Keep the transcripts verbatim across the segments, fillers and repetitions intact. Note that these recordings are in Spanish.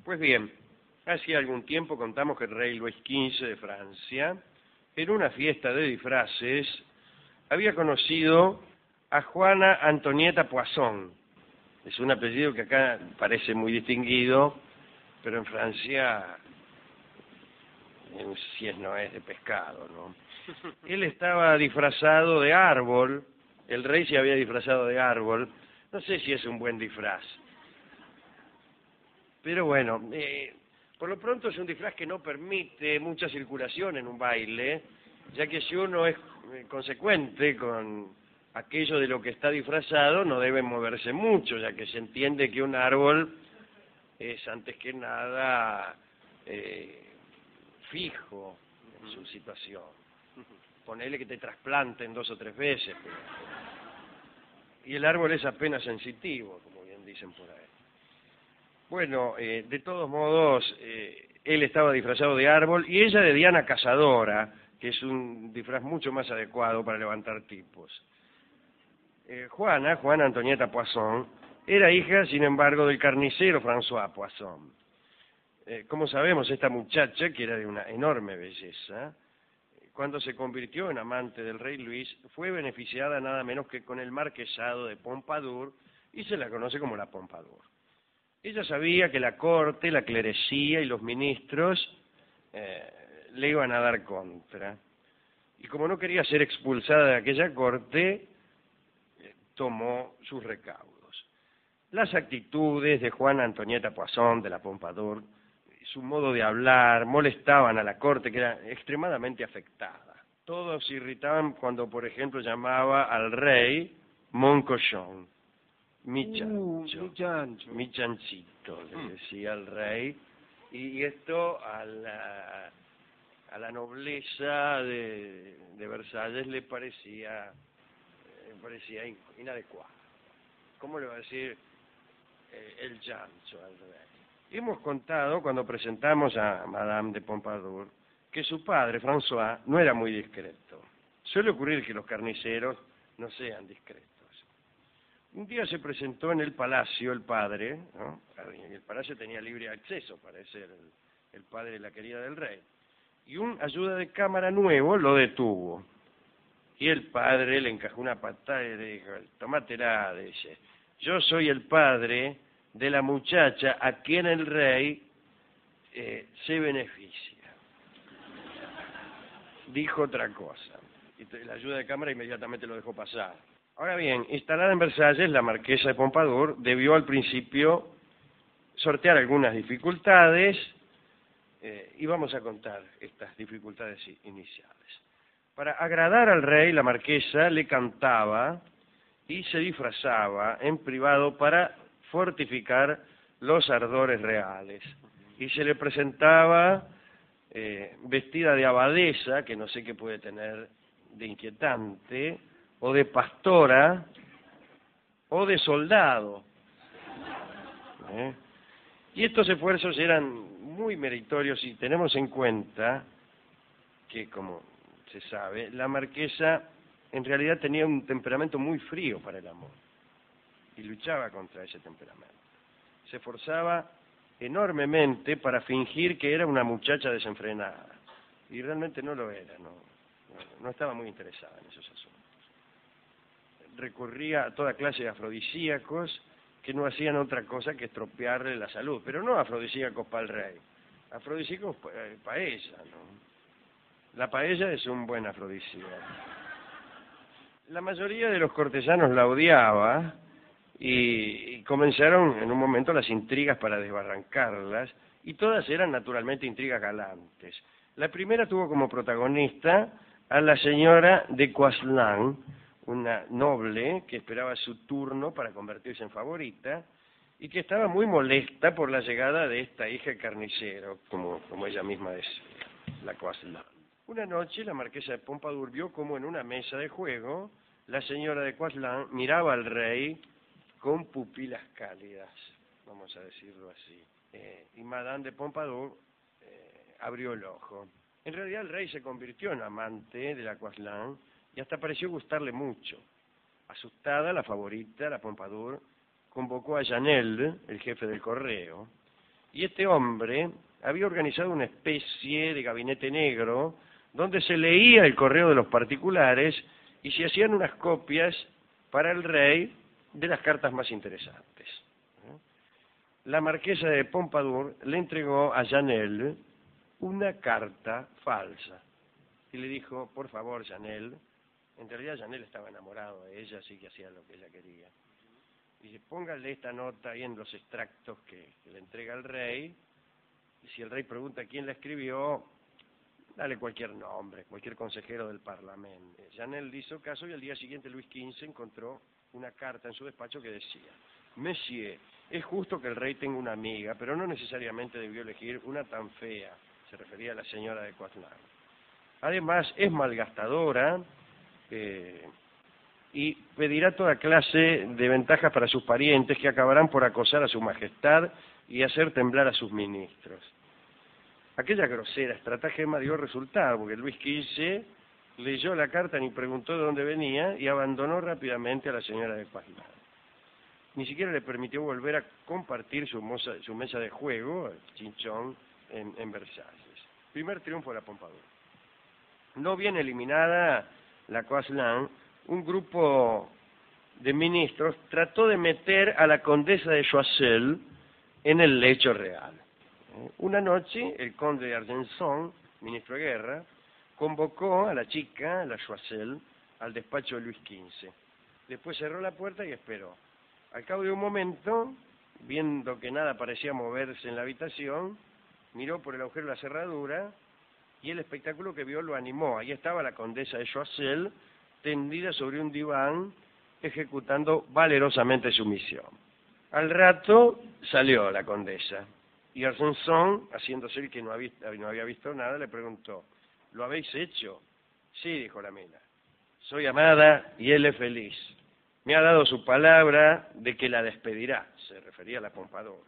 Pues bien, hace algún tiempo contamos que el rey Luis quince de Francia, en una fiesta de disfraces, había conocido a Juana Antonieta Poisson. Es un apellido que acá parece muy distinguido, pero en Francia en si es no es de pescado, ¿no? Él estaba disfrazado de árbol, el rey se había disfrazado de árbol, no sé si es un buen disfraz. Pero bueno, eh, por lo pronto es un disfraz que no permite mucha circulación en un baile, ya que si uno es eh, consecuente con aquello de lo que está disfrazado, no debe moverse mucho, ya que se entiende que un árbol es antes que nada eh, fijo en su situación. Ponele que te trasplanten dos o tres veces, pero... y el árbol es apenas sensitivo, como bien dicen por ahí. Bueno, eh, de todos modos, eh, él estaba disfrazado de árbol y ella de Diana Cazadora, que es un disfraz mucho más adecuado para levantar tipos. Eh, Juana, Juana Antonieta Poisson, era hija, sin embargo, del carnicero François Poisson. Eh, como sabemos, esta muchacha, que era de una enorme belleza, cuando se convirtió en amante del rey Luis, fue beneficiada nada menos que con el marquesado de Pompadour y se la conoce como la Pompadour. Ella sabía que la corte, la clerecía y los ministros eh, le iban a dar contra. Y como no quería ser expulsada de aquella corte, eh, tomó sus recaudos. Las actitudes de Juana Antonieta Poisson, de la Pompadour, su modo de hablar, molestaban a la corte, que era extremadamente afectada. Todos se irritaban cuando, por ejemplo, llamaba al rey Mon Cochon. Mi chancho, uh, mi chancho, mi chanchito, le decía al rey, y esto a la, a la nobleza de, de Versalles le parecía, le parecía inadecuado. ¿Cómo le va a decir eh, el chancho al rey? Hemos contado, cuando presentamos a Madame de Pompadour, que su padre, François, no era muy discreto. Suele ocurrir que los carniceros no sean discretos. Un día se presentó en el palacio el padre, ¿no? El palacio tenía libre acceso, parece el, el padre de la querida del rey, y un ayuda de cámara nuevo lo detuvo. Y el padre le encajó una patada y le dijo, tómatela, dice, yo soy el padre de la muchacha a quien el rey eh, se beneficia. Dijo otra cosa. Y la ayuda de cámara inmediatamente lo dejó pasar. Ahora bien, instalada en Versalles, la marquesa de Pompadour debió al principio sortear algunas dificultades eh, y vamos a contar estas dificultades iniciales. Para agradar al rey, la marquesa le cantaba y se disfrazaba en privado para fortificar los ardores reales. Y se le presentaba eh, vestida de abadesa, que no sé qué puede tener de inquietante, o de pastora, o de soldado. ¿Eh? Y estos esfuerzos eran muy meritorios y tenemos en cuenta que, como se sabe, la marquesa en realidad tenía un temperamento muy frío para el amor y luchaba contra ese temperamento. Se esforzaba enormemente para fingir que era una muchacha desenfrenada y realmente no lo era, no, no, no estaba muy interesada en esos asuntos. Recurría a toda clase de afrodisíacos que no hacían otra cosa que estropearle la salud, pero no afrodisíacos para el rey, afrodisíacos para ella, ¿no? La paella es un buen afrodisíaco. La mayoría de los cortesanos la odiaba y, y comenzaron en un momento las intrigas para desbarrancarlas, y todas eran naturalmente intrigas galantes. La primera tuvo como protagonista a la señora de Coislan, una noble que esperaba su turno para convertirse en favorita y que estaba muy molesta por la llegada de esta hija carnicero, como, como ella misma decía, la Coislan. Una noche la marquesa de Pompadour vio como en una mesa de juego la señora de Coislan miraba al rey con pupilas cálidas, vamos a decirlo así, eh, y Madame de Pompadour eh, abrió el ojo. En realidad el rey se convirtió en amante de la Coislan y hasta pareció gustarle mucho. Asustada, la favorita, la Pompadour, convocó a Janel, el jefe del correo, Y este hombre había organizado una especie de gabinete negro donde se leía el correo de los particulares y se hacían unas copias para el rey de las cartas más interesantes. La marquesa de Pompadour le entregó a Janel una carta falsa y le dijo, por favor, Janel, en realidad Janel estaba enamorado de ella, así que hacía lo que ella quería. Y dice, póngale esta nota ahí en los extractos que, que le entrega el rey, y si el rey pregunta quién la escribió, dale cualquier nombre, cualquier consejero del Parlamento. Janel hizo caso y al día siguiente Luis quince encontró una carta en su despacho que decía, Monsieur, es justo que el rey tenga una amiga, pero no necesariamente debió elegir una tan fea, se refería a la señora de Coislin. Además, es malgastadora eh, y pedirá toda clase de ventajas para sus parientes que acabarán por acosar a su majestad y hacer temblar a sus ministros. Aquella grosera estratagema dio resultado, porque Luis quince leyó la carta ni preguntó de dónde venía y abandonó rápidamente a la señora de Coislin. Ni siquiera le permitió volver a compartir su, moza, su mesa de juego, el chinchón, en, en Versalles. Primer triunfo de la Pompadour. No bien eliminada la Coislin, un grupo de ministros trató de meter a la condesa de Choiseul en el lecho real. Una noche, el conde de Argenson, ministro de guerra, convocó a la chica, la Choiseul, al despacho de Luis quince. Después cerró la puerta y esperó. Al cabo de un momento, viendo que nada parecía moverse en la habitación, miró por el agujero de la cerradura y el espectáculo que vio lo animó. Ahí estaba la condesa de Choiseul, tendida sobre un diván, ejecutando valerosamente su misión. Al rato salió la condesa y Argenson, haciéndose el que no había, no había visto nada, le preguntó, ¿lo habéis hecho? Sí, dijo la mina. Soy amada y él es feliz. Me ha dado su palabra de que la despedirá, se refería a la Pompadour.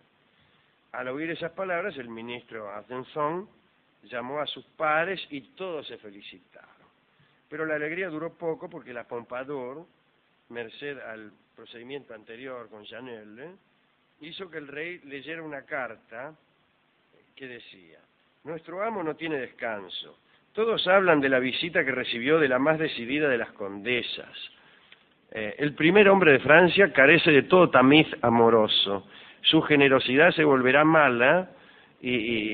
Al oír esas palabras, el ministro Argenson llamó a sus pares y todos se felicitaron. Pero la alegría duró poco porque la Pompadour, merced al procedimiento anterior con Janel, ¿eh? hizo que el rey leyera una carta que decía, nuestro amo no tiene descanso. Todos hablan de la visita que recibió de la más decidida de las condesas. Eh, el primer hombre de Francia carece de todo tamiz amoroso. Su generosidad se volverá mala y,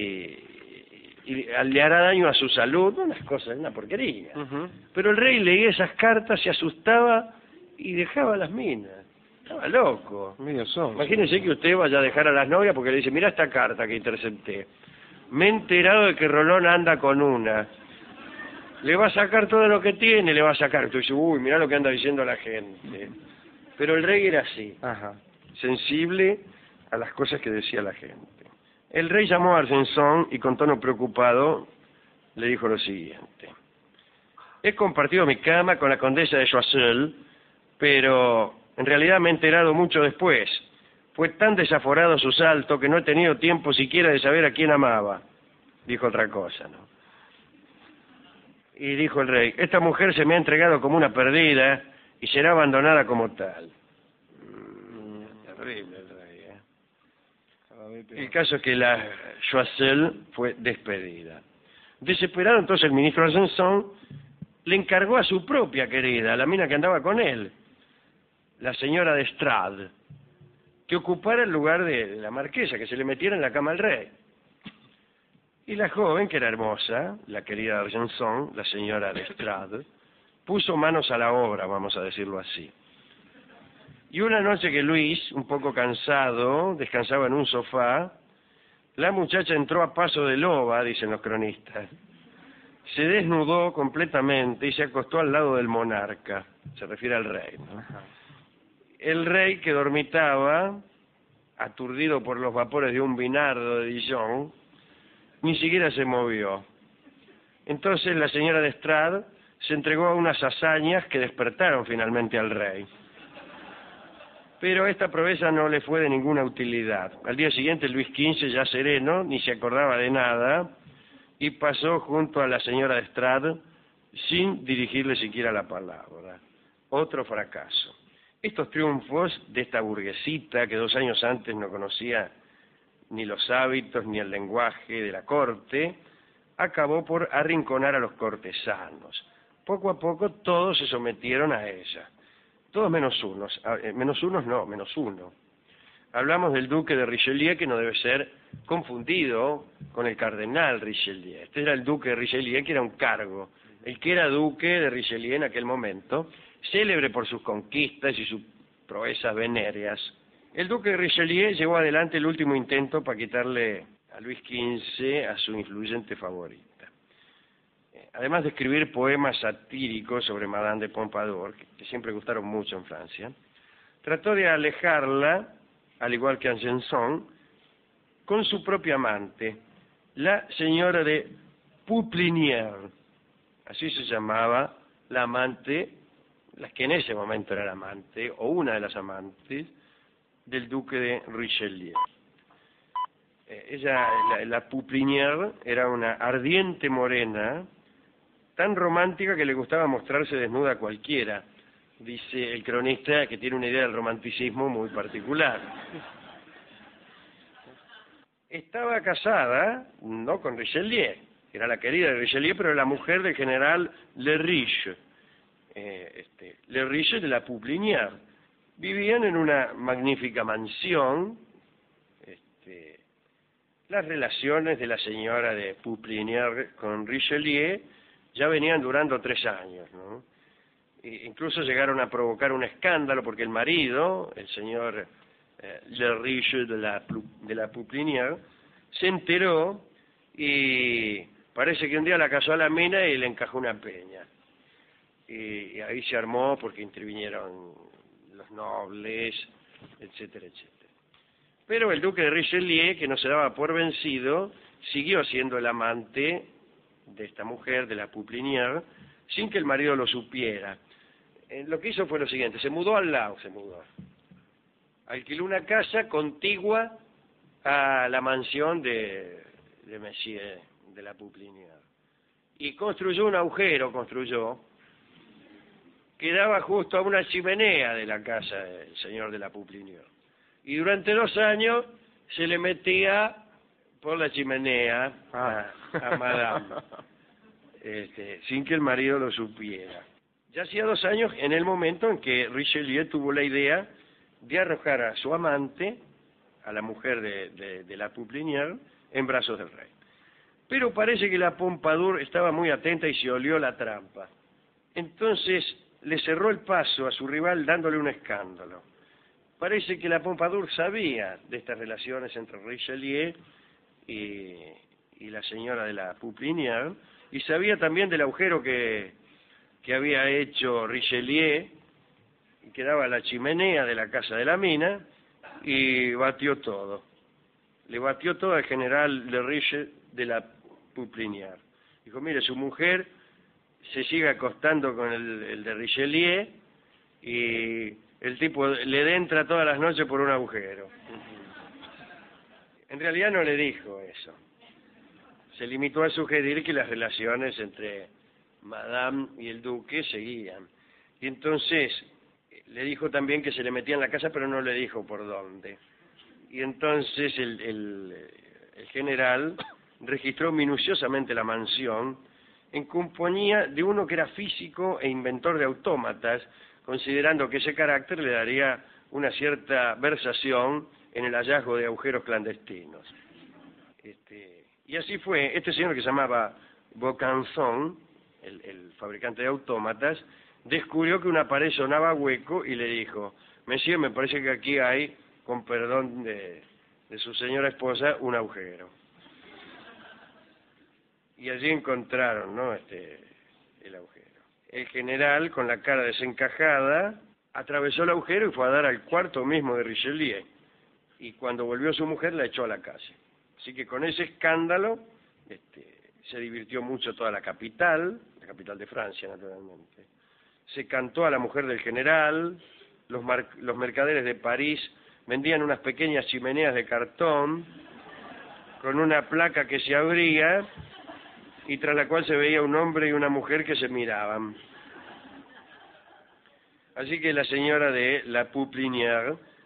y, y, y le hará daño a su salud, unas cosas, una porquería. Uh-huh. Pero el rey leía esas cartas, se asustaba y dejaba las minas. Estaba loco. Imagínense que usted vaya a dejar a las novias porque le dice, mira esta carta que intercepté. Me he enterado de que Rolón anda con una. Le va a sacar todo lo que tiene, le va a sacar. Entonces, uy, mirá lo que anda diciendo la gente. Pero el rey era así, Ajá. sensible a las cosas que decía la gente. El rey llamó a Argenson y con tono preocupado le dijo lo siguiente. He compartido mi cama con la condesa de Choiseul, pero en realidad me he enterado mucho después. Fue tan desaforado su salto que no he tenido tiempo siquiera de saber a quién amaba. Dijo otra cosa, ¿no? Y dijo el rey, esta mujer se me ha entregado como una perdida y será abandonada como tal. Mm, terrible el rey, ¿eh? El caso es que la Choiseul fue despedida. Desesperado entonces el ministro Argenson le encargó a su propia querida, la mina que andaba con él, la señora de Estrade, que ocupara el lugar de la marquesa, que se le metiera en la cama al rey. Y la joven, que era hermosa, la querida Argenson, la señora de Estrade, puso manos a la obra, vamos a decirlo así. Y una noche que Luis, un poco cansado, descansaba en un sofá, la muchacha entró a paso de loba, dicen los cronistas. Se desnudó completamente y se acostó al lado del monarca, se refiere al rey, ¿no? El rey, que dormitaba, aturdido por los vapores de un vinardo de Dijon, ni siquiera se movió. Entonces la señora de Estrade se entregó a unas hazañas que despertaron finalmente al rey. Pero esta proeza no le fue de ninguna utilidad. Al día siguiente Luis quince, ya sereno, ni se acordaba de nada, y pasó junto a la señora de Estrade sin dirigirle siquiera la palabra. Otro fracaso. Estos triunfos de esta burguesita que dos años antes no conocía ni los hábitos, ni el lenguaje de la corte, acabó por arrinconar a los cortesanos. Poco a poco todos se sometieron a ella. Todos menos unos. Eh, menos unos no, menos uno. Hablamos del duque de Richelieu, que no debe ser confundido con el cardenal Richelieu. Este era el duque de Richelieu, que era un cargo. El que era duque de Richelieu en aquel momento, célebre por sus conquistas y sus proezas venéreas. El duque de Richelieu llevó adelante el último intento para quitarle a Luis quince a su influyente favorita. Además de escribir poemas satíricos sobre Madame de Pompadour, que siempre gustaron mucho en Francia, trató de alejarla, al igual que Agenson, con su propia amante, la señora de Pouplinière. Así se llamaba la amante, la que en ese momento era la amante, o una de las amantes, del duque de Richelieu. Eh, ella, la, la Pouplinière, era una ardiente morena, tan romántica que le gustaba mostrarse desnuda a cualquiera. Dice el cronista que tiene una idea del romanticismo muy particular. Estaba casada, no con Richelieu, que era la querida de Richelieu, pero era la mujer del general Le Riche, eh, este, Le Riche de la Pouplinière. Vivían en una magnífica mansión. Este, las relaciones de la señora de Pouplinière con Richelieu ya venían durando tres años, ¿no? E incluso llegaron a provocar un escándalo porque el marido, el señor eh, Le Riche de la, de la Pouplinière, se enteró y parece que un día la casó a la mina y le encajó una peña. Y, y ahí se armó porque intervinieron los nobles, etcétera, etcétera. Pero el duque de Richelieu, que no se daba por vencido, siguió siendo el amante de esta mujer, de la Pouplinière, sin que el marido lo supiera. Eh, lo que hizo fue lo siguiente: se mudó al lado, se mudó. Alquiló una casa contigua a la mansión de, de Monsieur, de la Pouplinière. Y construyó un agujero, construyó, que daba justo a una chimenea de la casa del señor de la Pouplinière. Y durante dos años se le metía por la chimenea a, a Madame, este, sin que el marido lo supiera. Ya hacía dos años en el momento en que Richelieu tuvo la idea de arrojar a su amante, a la mujer de, de, de la Pouplinière, en brazos del rey. Pero parece que la Pompadour estaba muy atenta y se olió la trampa. Entonces le cerró el paso a su rival dándole un escándalo. Parece que la Pompadour sabía de estas relaciones entre Richelieu y, y la señora de la Pouplinière, y sabía también del agujero que, que había hecho Richelieu, que daba a la chimenea de la casa de la mina, y batió todo. Le batió todo al general Le Riche de la Pouplinière. Dijo: mire, su mujer se sigue acostando con el, el de Richelieu, y el tipo le entra todas las noches por un agujero. En realidad no le dijo eso. Se limitó a sugerir que las relaciones entre Madame y el duque seguían. Y entonces le dijo también que se le metía en la casa, pero no le dijo por dónde. Y entonces el, el, el general registró minuciosamente la mansión en compañía de uno que era físico e inventor de autómatas, considerando que ese carácter le daría una cierta versación en el hallazgo de agujeros clandestinos. Este, y así fue. Este señor, que se llamaba Vaucanson, el, el fabricante de autómatas, descubrió que una pared sonaba hueco y le dijo: Monsieur, me parece que aquí hay, con perdón de, de su señora esposa, un agujero. Y allí encontraron, ¿no?, este, el agujero. El general, con la cara desencajada, atravesó el agujero y fue a dar al cuarto mismo de Richelieu. Y cuando volvió su mujer, la echó a la calle. Así que con ese escándalo este, se divirtió mucho toda la capital, la capital de Francia, naturalmente. Se cantó a la mujer del general, los, mar los mercaderes de París vendían unas pequeñas chimeneas de cartón con una placa que se abría y tras la cual se veía un hombre y una mujer que se miraban. Así que la señora de la Pouplinière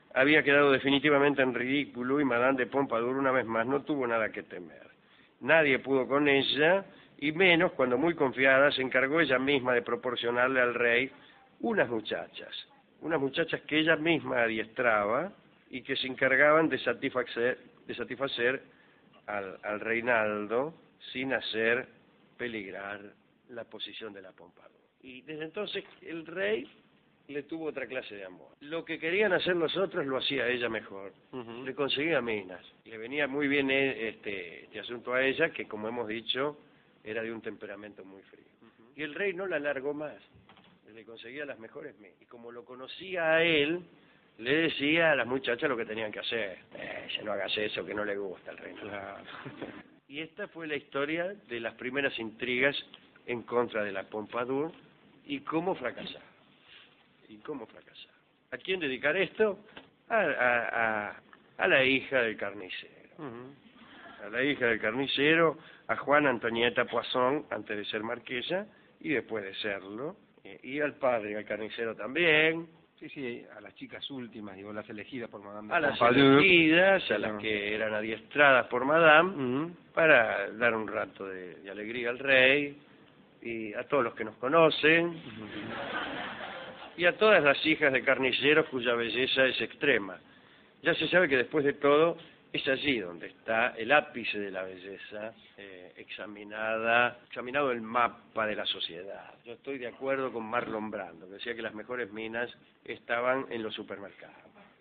había quedado definitivamente en ridículo y Madame de Pompadour una vez más no tuvo nada que temer. Nadie pudo con ella, y menos cuando muy confiada se encargó ella misma de proporcionarle al rey unas muchachas, unas muchachas que ella misma adiestraba y que se encargaban de satisfacer, de satisfacer al, al Reinaldo sin hacer peligrar la posición de la Pompadour. Y desde entonces el rey le tuvo otra clase de amor. Lo que querían hacer los otros lo hacía ella mejor. Uh-huh. Le conseguía minas. Le venía muy bien este, este asunto a ella, que como hemos dicho, era de un temperamento muy frío. Uh-huh. Y el rey no la largó más. Le conseguía las mejores minas. Y como lo conocía a él, le decía a las muchachas lo que tenían que hacer. Eh, ya no hagas eso, que no le gusta al rey. Claro. Y esta fue la historia de las primeras intrigas en contra de la Pompadour y cómo fracasar. ¿Y cómo fracasar? ¿A quién dedicar esto? A, a, a, a la hija del carnicero. Uh-huh. A la hija del carnicero, a Juana Antonieta Poisson, antes de ser marquesa, y después de serlo. Y al padre, al carnicero también. Sí, sí, a las chicas últimas, digo, las elegidas por Madame. A las elegidas, a las que eran adiestradas por Madame, uh-huh, para dar un rato de, de alegría al rey, y a todos los que nos conocen. Uh-huh. Y a todas las hijas de carniceros cuya belleza es extrema. Ya se sabe que después de todo es allí donde está el ápice de la belleza, eh, examinada, examinado el mapa de la sociedad. Yo estoy de acuerdo con Marlon Brando, que decía que las mejores minas estaban en los supermercados.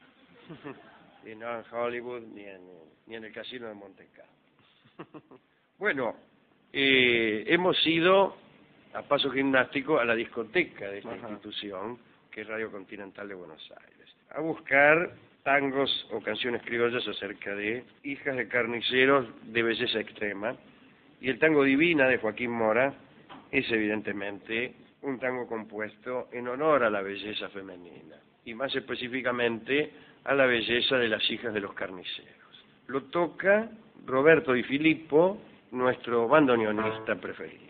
Y no en Hollywood ni en, ni en el casino de Monte Carlo. Bueno, eh, hemos ido a paso gimnástico a la discoteca de esta Ajá. institución, que es Radio Continental de Buenos Aires, a buscar tangos o canciones criollas acerca de hijas de carniceros de belleza extrema, y el tango Divina de Joaquín Mora es evidentemente un tango compuesto en honor a la belleza femenina, y más específicamente a la belleza de las hijas de los carniceros. Lo toca Roberto Di Filippo, nuestro bandoneonista preferido.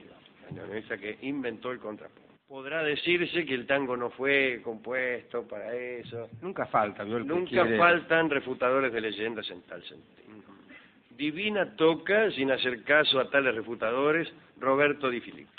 Que inventó el contrapunto. Podrá decirse que el tango no fue compuesto para eso. Nunca falta, ¿no? Nunca quiere... faltan refutadores de leyendas en tal sentido. Uh-huh. Divina toca, sin hacer caso a tales refutadores, Roberto Di Filippo.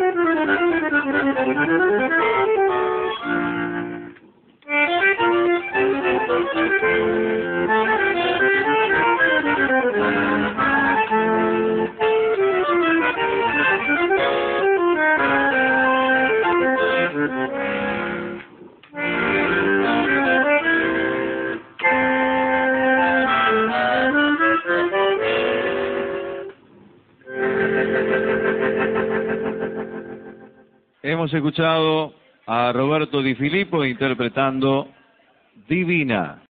Thank you. Hemos escuchado a Roberto Di Filippo interpretando Divina.